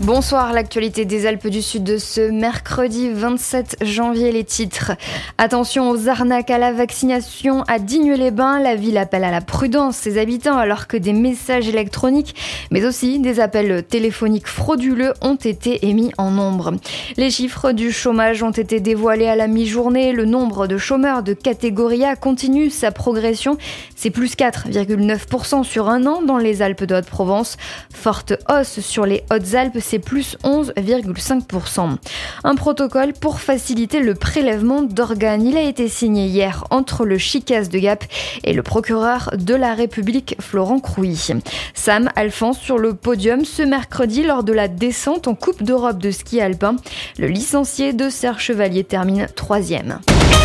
Bonsoir, l'actualité des Alpes du Sud de ce mercredi 27 janvier, les titres. Attention aux arnaques à la vaccination à Digne-les-Bains. La ville appelle à la prudence ses habitants alors que des messages électroniques, mais aussi des appels téléphoniques frauduleux ont été émis en nombre. Les chiffres du chômage ont été dévoilés à la mi-journée. Le nombre de chômeurs de catégorie A continue sa progression. C'est plus 4,9% sur un an dans les Alpes de Haute-Provence. Forte hausse sur les Hautes-Alpes, c'est plus 11,5%. Un protocole pour faciliter le prélèvement d'organes. Il a été signé hier entre le Chicas de Gap et le procureur de la République, Florent Crouy. Sam Alphonse sur le podium ce mercredi lors de la descente en Coupe d'Europe de ski alpin. Le licencié de Serre Chevalier termine 3e.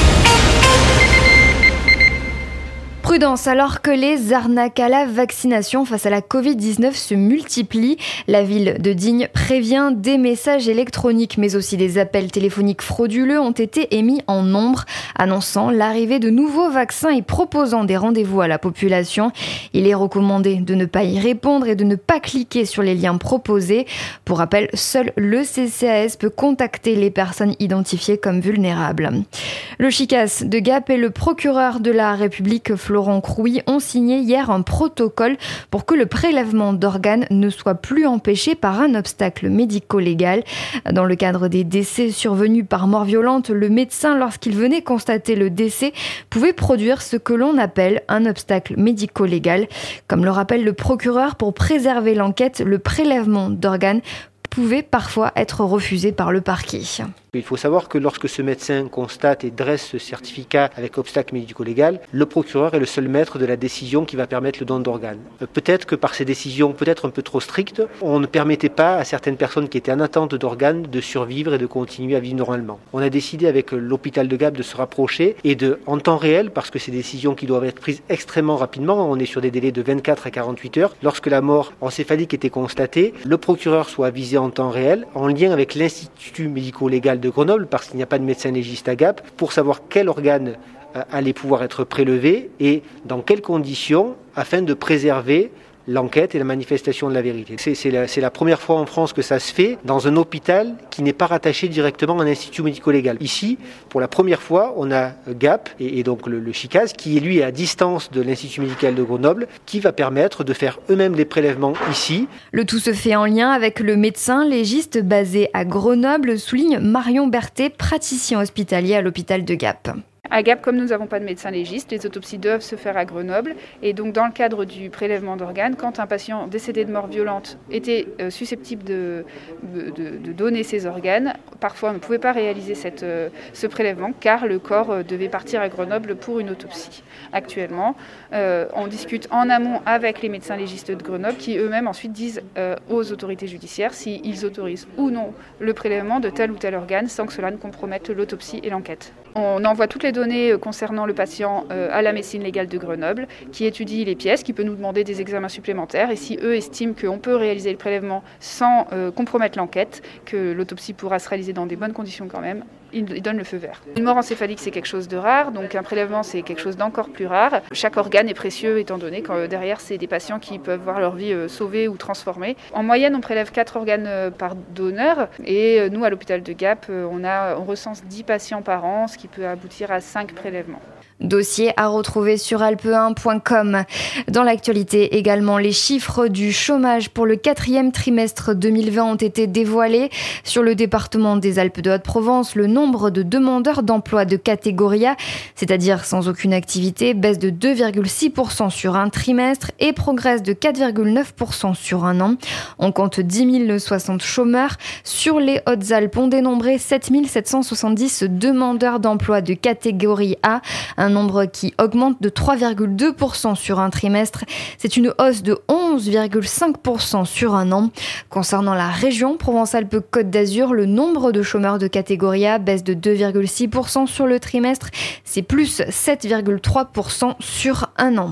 Prudence alors que les arnaques à la vaccination face à la Covid-19 se multiplient. La ville de Digne prévient des messages électroniques mais aussi des appels téléphoniques frauduleux ont été émis en nombre, annonçant l'arrivée de nouveaux vaccins et proposant des rendez-vous à la population. Il est recommandé de ne pas y répondre et de ne pas cliquer sur les liens proposés. Pour rappel, seul le CCAS peut contacter les personnes identifiées comme vulnérables. Le Chicas de Gap et le procureur de la République, Florent Crouy, ont signé hier un protocole pour que le prélèvement d'organes ne soit plus empêché par un obstacle médico-légal. Dans le cadre des décès survenus par mort violente, le médecin, lorsqu'il venait constater le décès, pouvait produire ce que l'on appelle un obstacle médico-légal. Comme le rappelle le procureur, pour préserver l'enquête, le prélèvement d'organes pouvait parfois être refusé par le parquet. Il faut savoir que lorsque ce médecin constate et dresse ce certificat avec obstacle médico-légal, le procureur est le seul maître de la décision qui va permettre le don d'organes. Peut-être que par ces décisions, peut-être un peu trop strictes, on ne permettait pas à certaines personnes qui étaient en attente d'organes de survivre et de continuer à vivre normalement. On a décidé avec l'hôpital de Gap de se rapprocher et en temps réel, parce que ces décisions qui doivent être prises extrêmement rapidement, on est sur des délais de 24 à 48 heures, lorsque la mort encéphalique était constatée, le procureur soit avisé en temps réel, en lien avec l'Institut médico-légal de Grenoble, parce qu'il n'y a pas de médecin légiste à Gap, pour savoir quel organe allait pouvoir être prélevé et dans quelles conditions, afin de préserver l'enquête et la manifestation de la vérité. C'est la première fois en France que ça se fait dans un hôpital qui n'est pas rattaché directement à un institut médico-légal. Ici, pour la première fois, on a Gap et donc le Chicas qui est lui à distance de l'Institut médical de Grenoble qui va permettre de faire eux-mêmes les prélèvements ici. Le tout se fait en lien avec le médecin légiste basé à Grenoble, souligne Marion Berthet, praticien hospitalier à l'hôpital de Gap. À Gap, comme nous n'avons pas de médecin légiste, les autopsies doivent se faire à Grenoble. Et donc, dans le cadre du prélèvement d'organes, quand un patient décédé de mort violente était susceptible de donner ses organes, parfois on ne pouvait pas réaliser ce prélèvement car le corps devait partir à Grenoble pour une autopsie. Actuellement, on discute en amont avec les médecins légistes de Grenoble qui eux-mêmes ensuite disent aux autorités judiciaires s'ils autorisent ou non le prélèvement de tel ou tel organe sans que cela ne compromette l'autopsie et l'enquête. On envoie toutes les données concernant le patient à la médecine légale de Grenoble qui étudie les pièces, qui peut nous demander des examens supplémentaires et si eux estiment qu'on peut réaliser le prélèvement sans compromettre l'enquête, que l'autopsie pourra se réaliser dans des bonnes conditions quand même, ils donnent le feu vert. Une mort encéphalique, c'est quelque chose de rare, donc un prélèvement, c'est quelque chose d'encore plus rare. Chaque organe est précieux étant donné que derrière, c'est des patients qui peuvent voir leur vie sauvée ou transformée. En moyenne, on prélève 4 organes par donneur et nous, à l'hôpital de Gap, on recense 10 patients par an, ce qui peut aboutir à 5 prélèvements. Dossier à retrouver sur alpe1.com. Dans l'actualité également, les chiffres du chômage pour le 4e trimestre 2020 ont été dévoilés. Sur le département des Alpes de Haute-Provence, le nombre de demandeurs d'emploi de catégorie A, c'est-à-dire sans aucune activité, baisse de 2,6% sur un trimestre et progresse de 4,9% sur un an. On compte 10 060 chômeurs. Sur les Hautes-Alpes, on dénombrait 7 770 demandeurs d'emploi de catégorie A, un nombre qui augmente de 3,2% sur un trimestre. C'est une hausse de 11,5% sur un an. Concernant la région Provence-Alpes-Côte d'Azur, le nombre de chômeurs de catégorie A baisse de 2,6% sur le trimestre. C'est plus 7,3% sur un an.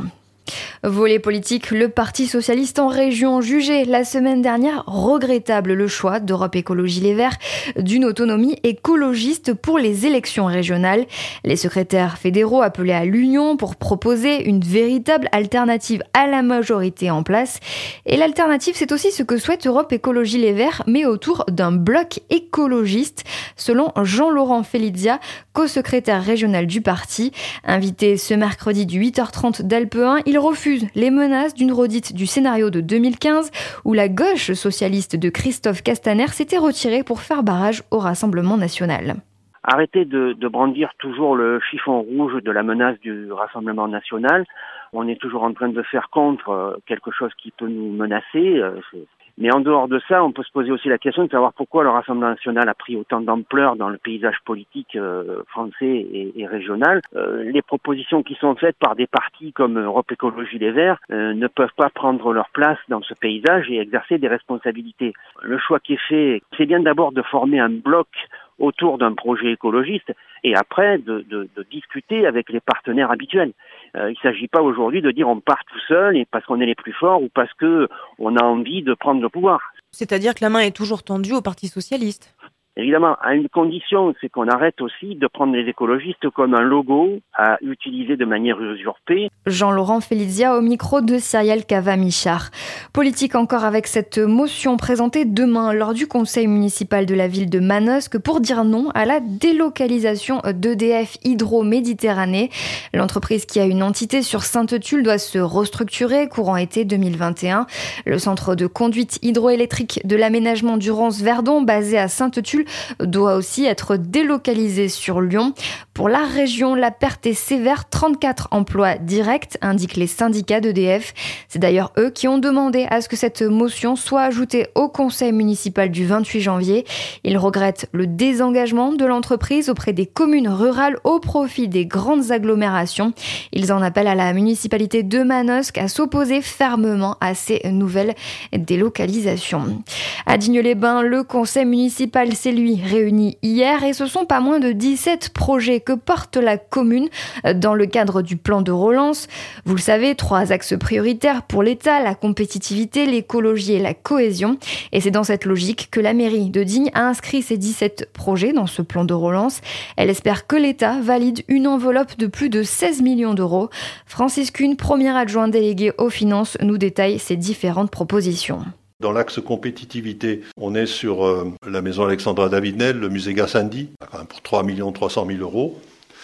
Volet politique, le Parti socialiste en région jugeait la semaine dernière regrettable le choix d'Europe Écologie Les Verts d'une autonomie écologiste pour les élections régionales. Les secrétaires fédéraux appelaient à l'union pour proposer une véritable alternative à la majorité en place. Et l'alternative, c'est aussi ce que souhaite Europe Écologie Les Verts, mais autour d'un bloc écologiste, selon Jean-Laurent Felizia, co-secrétaire régional du parti. Invité ce mercredi du 8h30 d'Alpe 1, il refuse les menaces d'une redite du scénario de 2015 où la gauche socialiste de Christophe Castaner s'était retirée pour faire barrage au Rassemblement national. Arrêtez de brandir toujours le chiffon rouge de la menace du Rassemblement national. On est toujours en train de faire contre quelque chose qui peut nous menacer. Mais en dehors de ça, on peut se poser aussi la question de savoir pourquoi le Rassemblement national a pris autant d'ampleur dans le paysage politique français et régional. Les propositions qui sont faites par des partis comme Europe Écologie Les Verts ne peuvent pas prendre leur place dans ce paysage et exercer des responsabilités. Le choix qui est fait, c'est bien d'abord de former un bloc autour d'un projet écologiste et après de discuter avec les partenaires habituels. Il ne s'agit pas aujourd'hui de dire on part tout seul et parce qu'on est les plus forts ou parce que on a envie de prendre le pouvoir. C'est-à-dire que la main est toujours tendue au Parti socialiste. Évidemment, à une condition, c'est qu'on arrête aussi de prendre les écologistes comme un logo à utiliser de manière usurpée. Jean-Laurent Felizia au micro de Cyrielle Cava-Michard. Politique encore avec cette motion présentée demain lors du conseil municipal de la ville de Manosque pour dire non à la délocalisation d'EDF Hydro-Méditerranée. L'entreprise qui a une entité sur Sainte-Tulle doit se restructurer courant été 2021. Le centre de conduite hydroélectrique de l'aménagement du Rance-Verdon basé à Sainte-Tulle doit aussi être délocalisé sur Lyon. Pour la région, la perte est sévère, 34 emplois directs, indiquent les syndicats d'EDF. C'est d'ailleurs eux qui ont demandé à ce que cette motion soit ajoutée au conseil municipal du 28 janvier. Ils regrettent le désengagement de l'entreprise auprès des communes rurales au profit des grandes agglomérations. Ils en appellent à la municipalité de Manosque à s'opposer fermement à ces nouvelles délocalisations. À Digne-les-Bains, le conseil municipal s'est lui réuni hier et ce sont pas moins de 17 projets que porte la commune dans le cadre du plan de relance. Vous le savez, 3 axes prioritaires pour l'État, la compétitivité, l'écologie et la cohésion. Et c'est dans cette logique que la mairie de Digne a inscrit ces 17 projets dans ce plan de relance. Elle espère que l'État valide une enveloppe de plus de 16 millions d'euros. Francis Kuhn, premier adjoint délégué aux finances, nous détaille ces différentes propositions. Dans l'axe compétitivité, on est sur la maison Alexandra David-Nel, le musée Gassendi, pour 3 300 000 euros.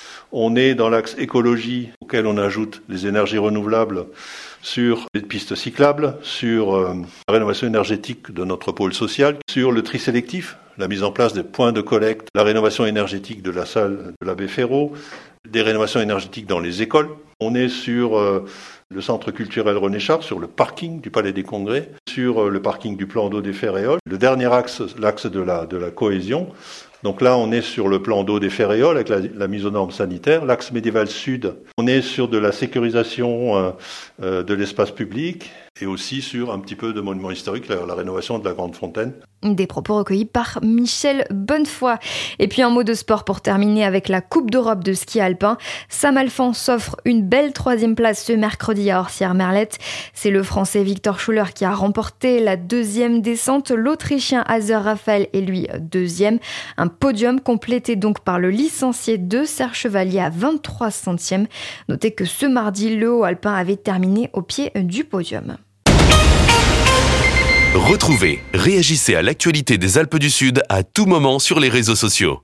On est dans l'axe écologie, auquel on ajoute les énergies renouvelables sur les pistes cyclables, sur la rénovation énergétique de notre pôle social, sur le tri sélectif, la mise en place des points de collecte, la rénovation énergétique de la salle de l'abbé Ferraud, des rénovations énergétiques dans les écoles. On est sur le centre culturel René Char, sur le parking du Palais des Congrès, sur le parking du plan d'eau des Ferréoles. Le dernier axe, l'axe de la cohésion. Donc là, on est sur le plan d'eau des Ferréoles avec la mise aux normes sanitaires. L'axe médiéval sud, on est sur de la sécurisation de l'espace public et aussi sur un petit peu de monuments historiques, la rénovation de la Grande Fontaine. Des propos recueillis par Michel Bonnefoy. Et puis un mot de sport pour terminer avec la Coupe d'Europe de ski alpin. Saint-Malfan s'offre une belle 3e place ce mercredi à Orsières-Merlette. C'est le Français Victor Schuller qui a remporté la 2e descente. L'Autrichien Hazer Raphael est lui 2e. Un podium complété donc par le licencié 2 Serge Chevalier à 23 centièmes. Notez que ce mardi, le haut alpin avait terminé au pied du podium. Retrouvez, réagissez à l'actualité des Alpes du Sud à tout moment sur les réseaux sociaux.